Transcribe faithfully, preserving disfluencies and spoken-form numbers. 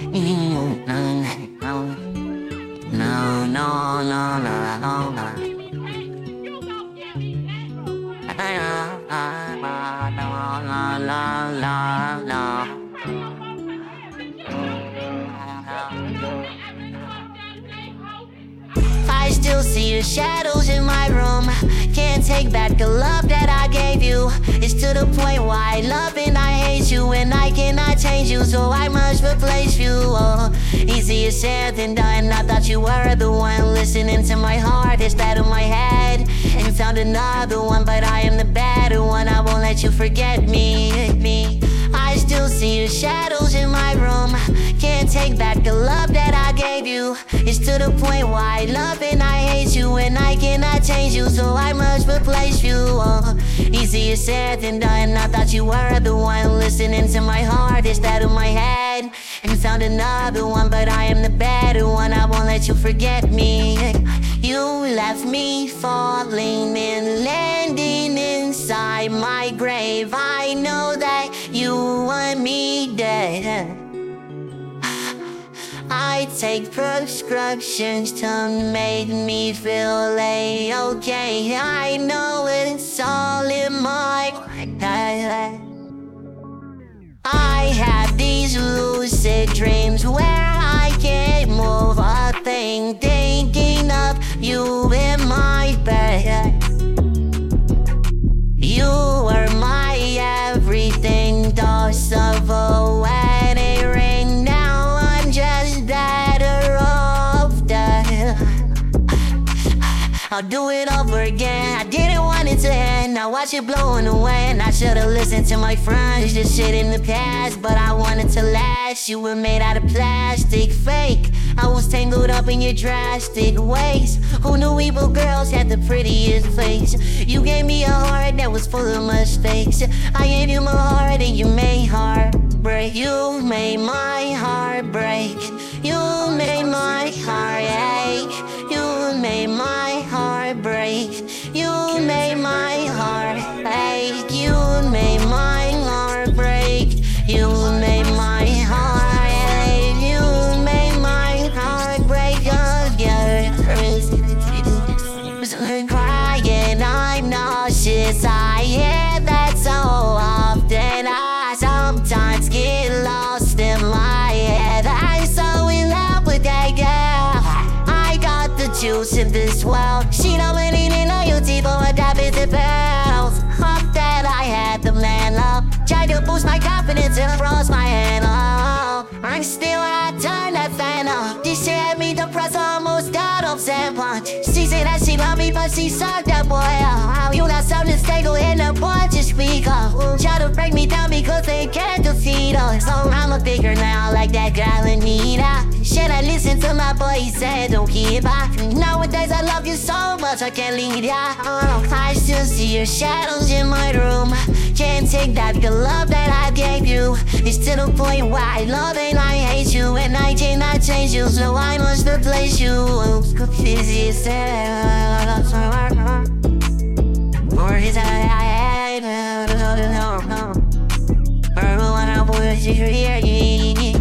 No, no, no, no, no, no. I still see your shadows in my room. Can't take back the love that I gave you. It's to the point where I love and I hate you, and I cannot change you, so I must replace you. Oh, easier said than done. I thought you were the one listening to my heart instead of my head, and found another one, but I am the better one. I won't let you forget me. me. I still see your shadows in my room. Can't take back the love that I gave you. It's to the point where I love and I hate you, and I cannot change you, so I must replace you. Oh, easier said than done. I thought you were the one listening to my heart instead of my head, and found another one, but I am the better one. I won't let you forget me. You left me falling and landing inside my grave. I know that you want me dead. I take prescriptions to make me feel A-okay. I know it's all in my head. I have these lucid dreams where I can't move a thing, thinking of you in my bed. You were my everything, toss of a wedding ring. Now I'm just better off dead. I'll do it over again. I didn't want it to end. I watch it blowing away, and I should've listened to my friends. Just shit in the past, but I wanted to last. You were made out of plastic, fake. I was tangled up in your drastic ways. Who knew evil girls had the prettiest face? You gave me a heart that was full of mistakes. I gave you my heart and you made heartbreak. You made my heart break. You made my heart ache. You made my heart break. You made my heart ache. You made my heart break. You made my heart ache. You made my heart break again. I'm crying, I'm nauseous. I hear that so often. I sometimes get lost in my head. I'm so in love with that girl. I got the juice in this world. She don't really need loyalty for a diamond bells. Hope that I had the man love. Tried to boost my confidence and froze my hand up. I'm still I turn that fan up. This shit had me depressed, almost out of San Juan. She said that she love me, but she sucked that boy up. How you not something stable in the boy to speak up. Try to break me down because they can't defeat us. So I'm a bigger now, like that girl Anita. Should I listen to my boy? He said don't give up. Nowadays I love you so much I can't leave ya. Oh, I still see your shadows in my room. Can't take back the love that I gave you. It's to the point where I love and I hate you, and I cannot change you, so I must replace you. Easy said, or is I had, or when I was here.